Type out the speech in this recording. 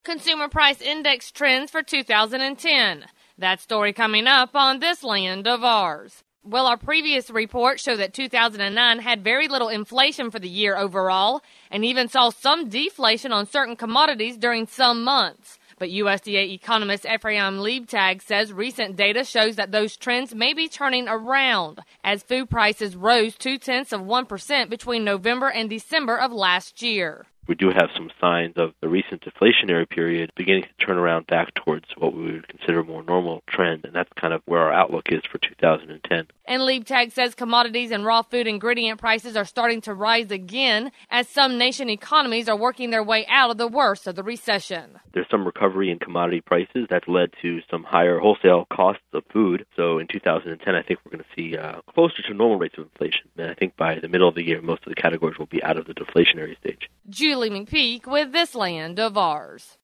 Consumer Price Index trends for 2010. That story coming up on This Land of Ours. Well, our previous report showed that 2009 had very little inflation for the year overall, and even saw some deflation on certain commodities during some months. But USDA economist Ephraim Leibtag says recent data shows that those trends may be turning around, as food prices rose 0.2% between November and December of last year. We do have some signs of the recent deflationary period beginning to turn around back towards what we would consider a more normal trend, and that's kind of where our outlook is for 2010. And Leibtag says commodities and raw food ingredient prices are starting to rise again as some nation economies are working their way out of the worst of the recession. There's some recovery in commodity prices that's led to some higher wholesale costs of food. So in 2010, I think we're going to see closer to normal rates of inflation. And I think by the middle of the year, most of the categories will be out of the deflationary stage. Julie McPeak with This Land of Ours.